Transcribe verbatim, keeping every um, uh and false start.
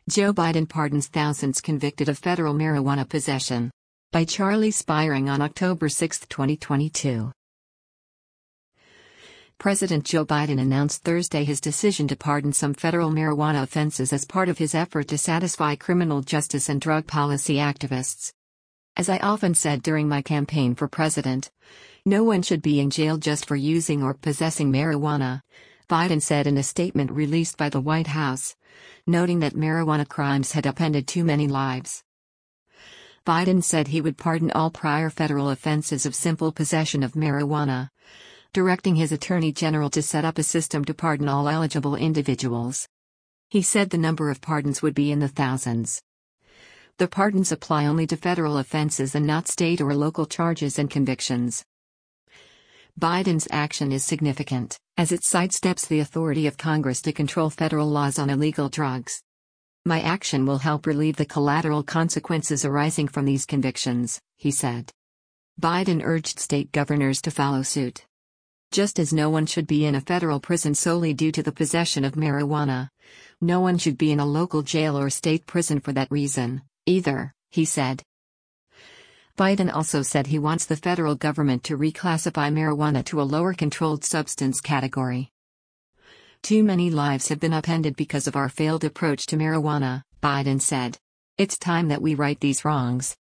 Joe Biden pardons thousands convicted of federal marijuana possession. By Charlie Spiring on October sixth, twenty twenty-two. President Joe Biden announced Thursday his decision to pardon some federal marijuana offenses as part of his effort to satisfy criminal justice and drug policy activists. As I often said during my campaign for president, no one should be in jail just for using or possessing marijuana, Biden said in a statement released by the White House, noting that marijuana crimes had upended too many lives. Biden said he would pardon all prior federal offenses of simple possession of marijuana, directing his attorney general to set up a system to pardon all eligible individuals. He said the number of pardons would be in the thousands. The pardons apply only to federal offenses and not state or local charges and convictions. Biden's action is significant, as it sidesteps the authority of Congress to control federal laws on illegal drugs. My action will help relieve the collateral consequences arising from these convictions, he said. Biden urged state governors to follow suit. Just as no one should be in a federal prison solely due to the possession of marijuana, no one should be in a local jail or state prison for that reason, either, he said. Biden also said he wants the federal government to reclassify marijuana to a lower controlled substance category. Too many lives have been upended because of our failed approach to marijuana, Biden said. It's time that we right these wrongs.